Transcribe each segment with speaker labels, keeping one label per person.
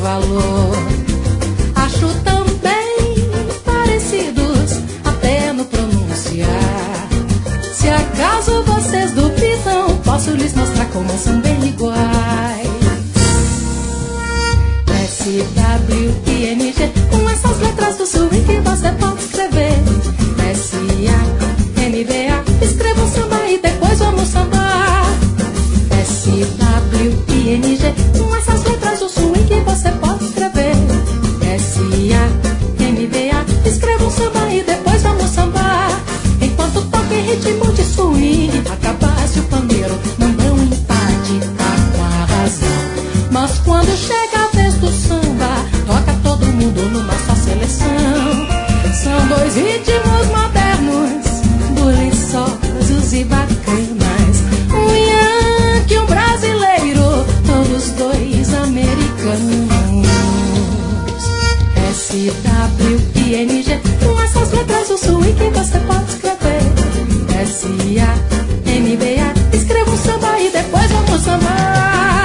Speaker 1: valor. Acho também parecidos, até no pronunciar. Se acaso vocês duvidam, posso lhes mostrar como são bem iguais. S-W-I-N-G, com essas letras do swing que você pode escrever. S-A-N-V-A, escreva um samba e depois vamos sambar. S-W-I-N-G, com essas letras do swing que você pode escrever. S-A-N-V-A, escreva um samba e depois vamos sambar. Enquanto toca em ritmo de swing, acabasse o pandeiro, não dá um empate, tá com a razão. Mas quando chega a vez do samba, toca todo mundo numa só seleção. São dois ritmos modernos, buliçosos e bacanas. Um yankee e um brasileiro, todos dois americanos. S-W-I-N-G, com essas letras do swing que você pode escrever. S-A-N-V-A, escreva um samba e depois vamos sambar.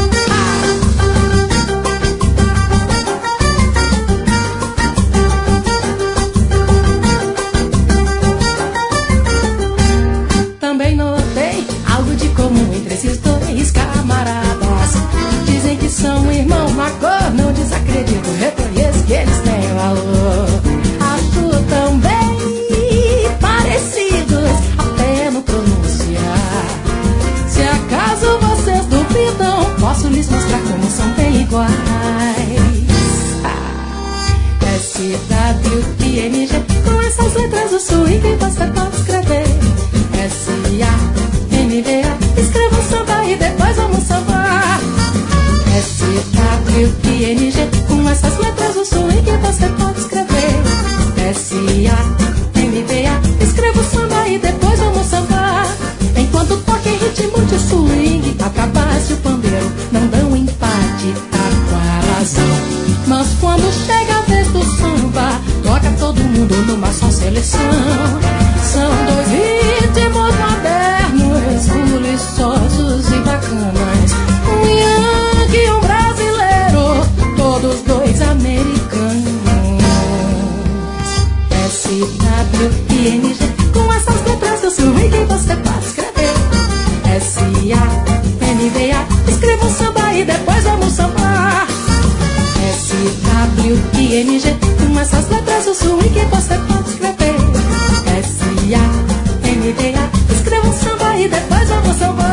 Speaker 1: Também notei algo de comum entre esses dois camaradas. Dizem que são irmão, mas cor não desacredito, reconheço que eles têm valor. Acho também parecidos, até no pronunciar. Se acaso vocês duvidam, posso lhes mostrar como são bem iguais. S-W-I-N-G, com essas letras do swing que você pode escrever. S-A-N-V-A, escreva um samba e depois vamos sambar. S-W-I-N-G, com essas letras do swing que você pode escrever. S-A-N-V-A, escreva um samba e depois vamos sambar. Enquanto toca em ritmo de swing, acabasse o pandeiro, não dá um empate, tá com a razão. Mas quando chega a vez do samba, toca todo mundo numa só seleção. São dois ritmos modernos, buliçosos e bacanas. Um yankee e um brasileiro, todos dois americanos. S-W-I-N-G, com essas letras do swing que você pode escrever. S-A-N-V-A, escreva um samba e depois vamos sambar. S-W-I-N-G, com essas letras do swing que você pode escrever. S-A-N-V-A, escreva um samba e depois vamos sambar.